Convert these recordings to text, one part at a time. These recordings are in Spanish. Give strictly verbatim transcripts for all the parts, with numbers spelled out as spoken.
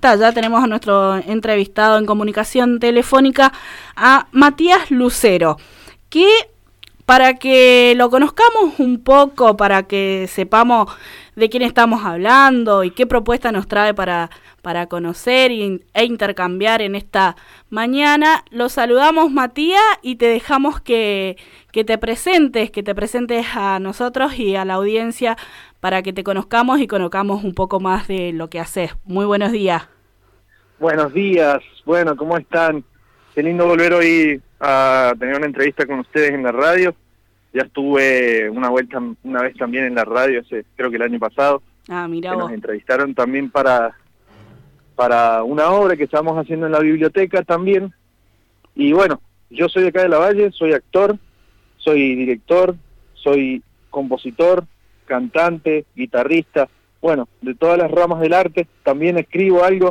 está, ya tenemos a nuestro entrevistado en comunicación telefónica, a Matías Lucero, que para que lo conozcamos un poco, para que sepamos de quién estamos hablando y qué propuesta nos trae para, para conocer y, e intercambiar en esta mañana, lo saludamos, Matías, y te dejamos que, que te presentes, que te presentes a nosotros y a la audiencia para que te conozcamos y conozcamos un poco más de lo que haces. Muy buenos días. Buenos días. Bueno, ¿cómo están? Qué lindo volver hoy a tener una entrevista con ustedes en la radio. Ya estuve una vuelta, una vez también en la radio, hace, creo que el año pasado. Ah, mira que vos. Nos entrevistaron también para, para una obra que estábamos haciendo en la biblioteca también. Y bueno, yo soy de acá de La Valle, soy actor, soy director, soy compositor, cantante, guitarrista, bueno, de todas las ramas del arte. También escribo algo,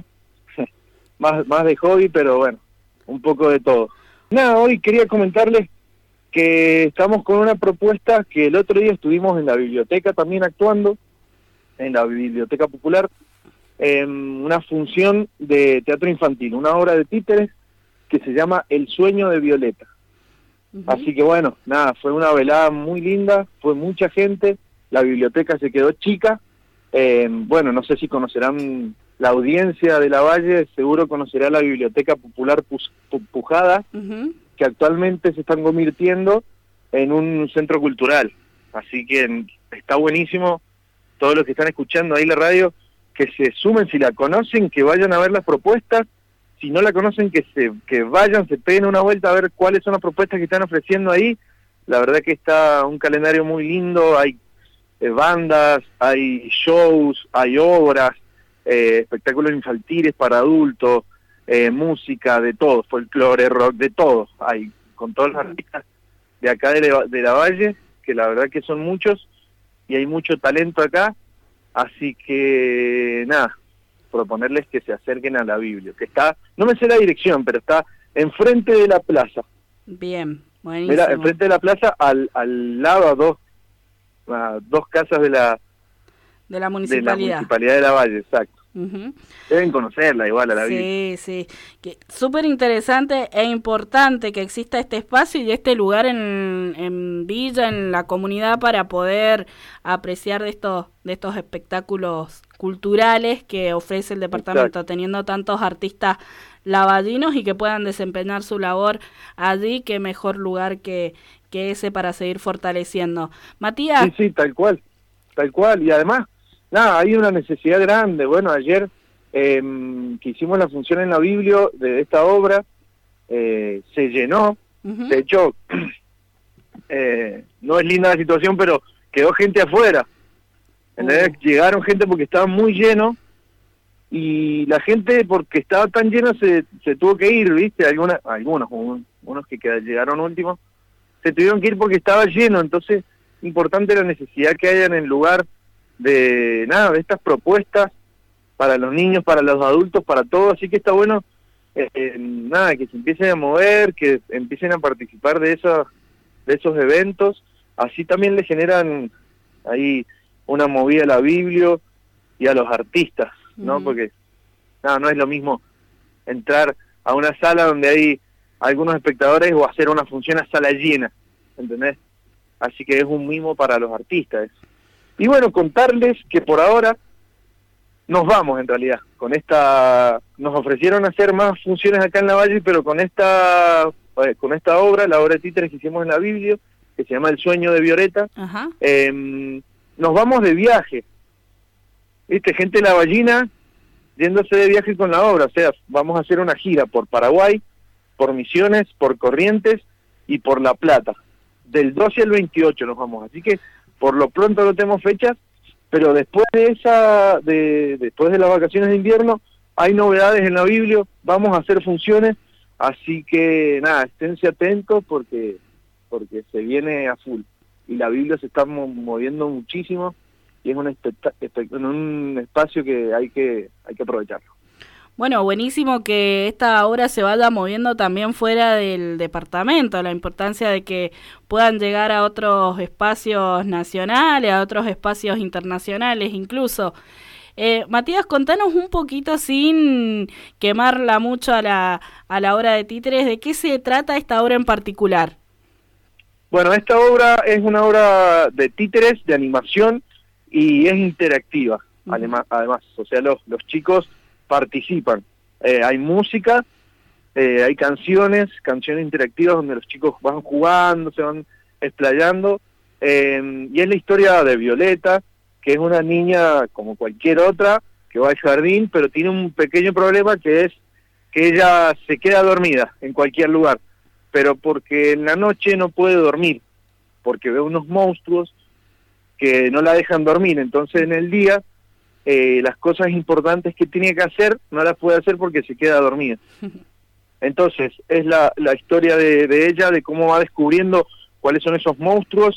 más, más de hobby, pero bueno, un poco de todo. Nada, hoy quería comentarles que estamos con una propuesta que el otro día estuvimos en la biblioteca también actuando, en la Biblioteca Popular, en una función de teatro infantil, una obra de títeres que se llama El sueño de Violeta. Uh-huh. Así que bueno, nada, fue una velada muy linda, fue mucha gente, la biblioteca se quedó chica, eh, bueno, no sé si conocerán la audiencia de La Valle, seguro conocerá la Biblioteca Popular Pujada, uh-huh, que actualmente se están convirtiendo en un centro cultural. Así que está buenísimo, todos los que están escuchando ahí la radio, que se sumen, si la conocen, que vayan a ver las propuestas, si no la conocen, que se que vayan, se peguen una vuelta a ver cuáles son las propuestas que están ofreciendo ahí. La verdad que está un calendario muy lindo, hay eh, bandas, hay shows, hay obras, eh, espectáculos infantiles para adultos, Eh, música, de todo, folclore, rock, de todo hay, con todos los artistas de acá de la, de la Valle, que la verdad que son muchos, y hay mucho talento acá, así que nada, proponerles que se acerquen a la Biblia, que está, no me sé la dirección, pero está enfrente de la plaza. Bien, buenísimo. Mira, enfrente de la plaza, al, al lado a dos, a dos casas de la, de la municipalidad. de la municipalidad de la Valle, exacto. Uh-huh. Deben conocerla igual a la sí, Biblia. Sí, sí. Súper interesante e importante que exista este espacio y este lugar en, en Villa, en la comunidad, para poder apreciar de estos, de estos espectáculos culturales que ofrece el departamento, exacto, teniendo tantos artistas lavallinos y que puedan desempeñar su labor allí. Qué mejor lugar que, que ese para seguir fortaleciendo. Matías. Sí, sí, tal cual, tal cual. Y además, nada, hay una necesidad grande. Bueno, ayer eh, que hicimos la función en la Biblia de esta obra, eh, se llenó. Uh-huh. De hecho, eh, no es linda la situación, pero quedó gente afuera. Uh. Llegaron gente porque estaba muy lleno, y la gente, porque estaba tan lleno, se, se tuvo que ir, ¿viste? Alguna, algunos, unos que quedaron, llegaron últimos, se tuvieron que ir porque estaba lleno. Entonces, importante la necesidad que haya en el lugar de nada, de estas propuestas para los niños, para los adultos, para todos. Así que está bueno, eh, eh, nada, que se empiecen a mover, que empiecen a participar de esos, de esos eventos. Así también le generan ahí una movida a la Biblia y a los artistas, ¿no? Uh-huh. Porque nada, no es lo mismo entrar a una sala donde hay algunos espectadores o hacer una función a sala llena, ¿entendés? Así que es un mimo para los artistas. Y bueno, contarles que por ahora nos vamos, en realidad, con esta, nos ofrecieron hacer más funciones acá en La Valle, pero con esta, eh, con esta obra, la obra de títeres que hicimos en la Biblia, que se llama El sueño de Violeta, uh-huh, eh, nos vamos de viaje, viste, gente lavallina yéndose de viaje con la obra. O sea, vamos a hacer una gira por Paraguay, por Misiones, por Corrientes y por La Plata, del doce al veintiocho nos vamos, así que por lo pronto no tenemos fechas, pero después de esa, de después de las vacaciones de invierno, hay novedades en la Biblia, vamos a hacer funciones, así que nada, esténse atentos porque porque se viene a full, y la Biblia se está moviendo muchísimo, y es un, espect- espect- un espacio que hay que hay que aprovecharlo. Bueno, buenísimo que esta obra se vaya moviendo también fuera del departamento, la importancia de que puedan llegar a otros espacios nacionales, a otros espacios internacionales incluso. Eh, Matías, contanos un poquito, sin quemarla mucho a la, a la obra de títeres, ¿de qué se trata esta obra en particular? Bueno, esta obra es una obra de títeres, de animación, y es interactiva, uh-huh. además, además, o sea, los, los chicos participan. Eh, hay música, eh, hay canciones, canciones interactivas donde los chicos van jugando, se van explayando, eh, y es la historia de Violeta, que es una niña como cualquier otra, que va al jardín, pero tiene un pequeño problema, que es que ella se queda dormida en cualquier lugar, pero porque en la noche no puede dormir, porque ve unos monstruos que no la dejan dormir. Entonces en el día eh, las cosas importantes que tiene que hacer no las puede hacer porque se queda dormida. Entonces es la, la historia de, de ella, de cómo va descubriendo cuáles son esos monstruos.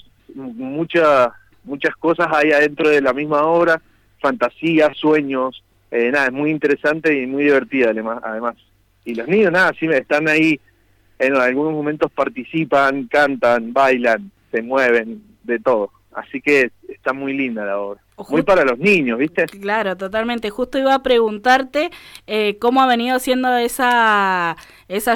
Muchas muchas cosas hay adentro de la misma obra, fantasías, sueños, eh, nada, es muy interesante y muy divertida además. Y los niños, nada, sí están ahí, en algunos momentos participan, cantan, bailan, se mueven, de todo. Así que está muy linda la obra. Justo, muy para los niños, ¿viste? Claro, totalmente. Justo iba a preguntarte eh, cómo ha venido siendo esa esa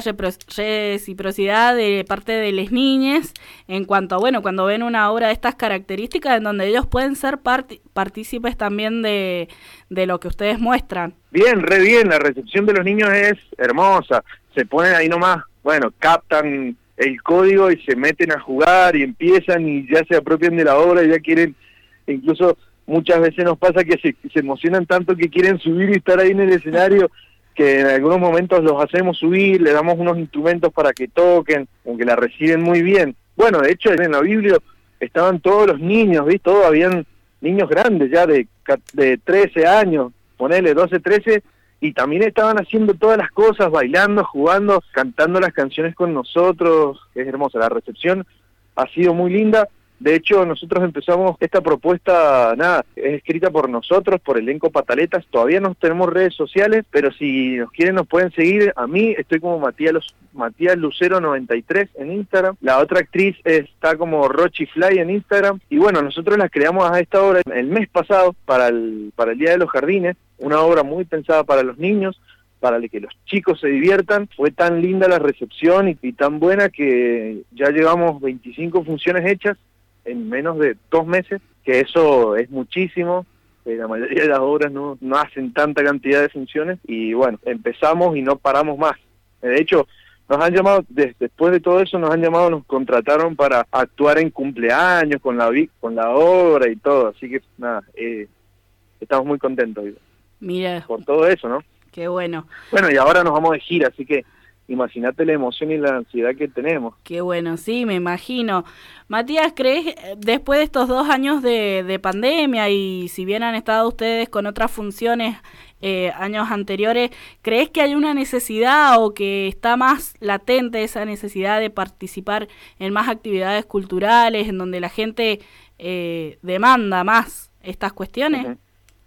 reciprocidad de parte de las niñas en cuanto a, bueno, cuando ven una obra de estas características en donde ellos pueden ser part partícipes también de, de lo que ustedes muestran. Bien, re bien. La recepción de los niños es hermosa. Se ponen ahí nomás, bueno, captan el código y se meten a jugar y empiezan y ya se apropian de la obra y ya quieren, incluso muchas veces nos pasa que se, se emocionan tanto que quieren subir y estar ahí en el escenario, que en algunos momentos los hacemos subir, le damos unos instrumentos para que toquen, aunque la reciben muy bien. Bueno, de hecho en la Biblia estaban todos los niños, ¿viste? Todos habían niños grandes ya de, de trece años, ponele doce, trece, y también estaban haciendo todas las cosas, bailando, jugando, cantando las canciones con nosotros. Es hermosa, la recepción ha sido muy linda. De hecho, nosotros empezamos esta propuesta, nada, es escrita por nosotros, por Elenco Pataletas. Todavía no tenemos redes sociales, pero si nos quieren nos pueden seguir. A mí estoy como Matías, Matías Lucero noventa y tres en Instagram. La otra actriz está como Rochi Fly en Instagram. Y bueno, nosotros las creamos a esta obra el mes pasado para el, para el Día de los Jardines. Una obra muy pensada para los niños, para que los chicos se diviertan. Fue tan linda la recepción y, y tan buena que ya llevamos veinticinco funciones hechas en menos de dos meses, que eso es muchísimo. Eh, la mayoría de las obras no, no hacen tanta cantidad de funciones y bueno, empezamos y no paramos más. Eh, de hecho, nos han llamado, des, después de todo eso nos han llamado, nos contrataron para actuar en cumpleaños con la con la obra y todo, así que nada, eh, estamos muy contentos Mira, por todo eso, ¿no? Qué bueno. Bueno, y ahora nos vamos de gira, así que imagínate la emoción y la ansiedad que tenemos. Qué bueno, sí, me imagino. Matías, ¿crees, después de estos dos años de, de pandemia y si bien han estado ustedes con otras funciones eh, años anteriores, ¿crees que hay una necesidad o que está más latente esa necesidad de participar en más actividades culturales, en donde la gente eh, demanda más estas cuestiones? Uh-huh.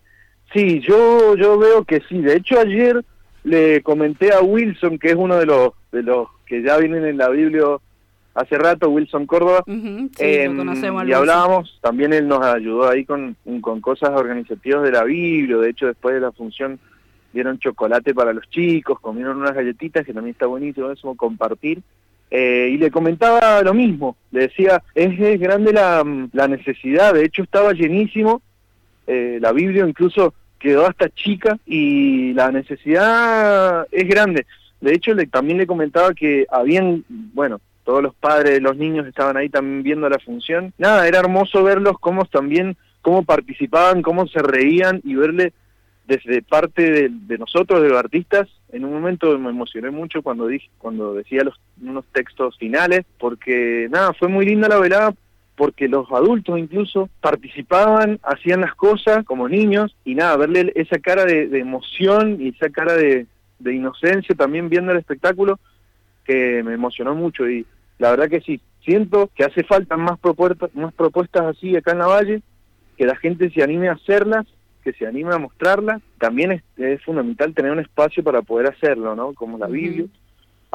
Sí, yo, yo veo que sí. De hecho, ayer le comenté a Wilson, que es uno de los de los que ya vienen en la Biblia hace rato, Wilson Córdoba, uh-huh, sí, eh, lo conocemos, y hablábamos, también él nos ayudó ahí con, con cosas organizativas de la Biblia. De hecho, después de la función dieron chocolate para los chicos, comieron unas galletitas, que también está buenísimo eso, compartir. Eh, y le comentaba lo mismo, le decía, es, es grande la, la necesidad, de hecho estaba llenísimo, eh, la Biblia incluso quedó hasta chica y la necesidad es grande. De hecho, le, también le comentaba que habían, bueno, todos los padres de los niños estaban ahí también viendo la función. Nada, era hermoso verlos cómo también, cómo participaban, cómo se reían y verle desde parte de, de nosotros, de los artistas. En un momento me emocioné mucho cuando dije, cuando decía los unos textos finales, porque nada, fue muy linda la velada, porque los adultos incluso participaban, hacían las cosas como niños, y nada, verle esa cara de, de emoción y esa cara de, de inocencia también viendo el espectáculo, que me emocionó mucho. Y la verdad que sí, siento que hace falta más propuestas, más propuestas así acá en la Valle, que la gente se anime a hacerlas, que se anime a mostrarlas. También es, es fundamental tener un espacio para poder hacerlo, ¿no? Como la Biblia.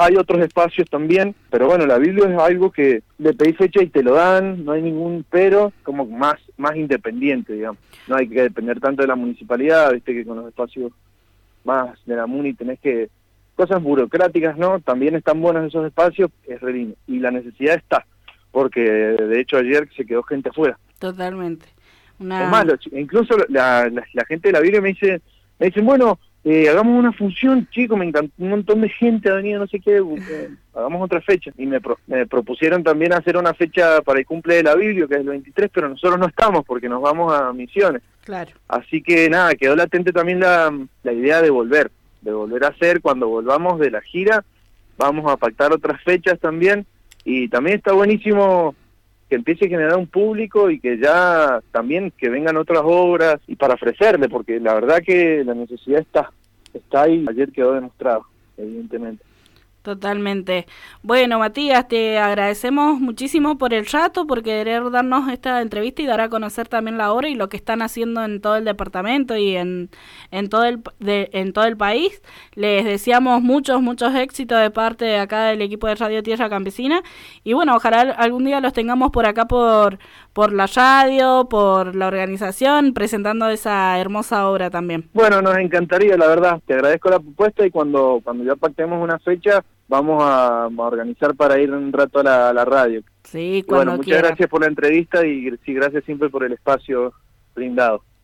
hay otros espacios también, pero bueno, la Biblio es algo que le pedís fecha y te lo dan, no hay ningún pero, como más más independiente, digamos. No hay que depender tanto de la municipalidad, viste que con los espacios más de la muni tenés que... Cosas burocráticas, ¿no? También están buenos esos espacios, es re lindo. Y la necesidad está, porque de hecho ayer se quedó gente afuera. Totalmente. Una... Es más, los, incluso la, la, la gente de la Biblia me dice, me dicen, bueno, eh, hagamos una función, chico, me encantó, un montón de gente ha venido, no sé qué, eh, hagamos otra fecha. Y me, pro, me propusieron también hacer una fecha para el cumple de la Biblia, que es el veintitrés, pero nosotros no estamos porque nos vamos a Misiones. Claro. Así que nada, quedó latente también la, la idea de volver, de volver a hacer cuando volvamos de la gira, vamos a pactar otras fechas también, y también está buenísimo que empiece a generar un público y que ya también que vengan otras obras y para ofrecerle, porque la verdad que la necesidad está, está ahí, ayer quedó demostrado, evidentemente. Totalmente. Bueno, Matías, te agradecemos muchísimo por el rato, por querer darnos esta entrevista y dar a conocer también la obra y lo que están haciendo en todo el departamento y en, en todo el de, en todo el país. Les deseamos muchos, muchos éxitos de parte de acá del equipo de Radio Tierra Campesina y bueno, ojalá algún día los tengamos por acá por, por la radio, por la organización, presentando esa hermosa obra también. Bueno, nos encantaría, la verdad. Te agradezco la propuesta y cuando, cuando ya pactemos una fecha, vamos a, a organizar para ir un rato a la, a la radio. Sí, cuando bueno, muchas quiera. Gracias por la entrevista y sí, gracias siempre por el espacio brindado.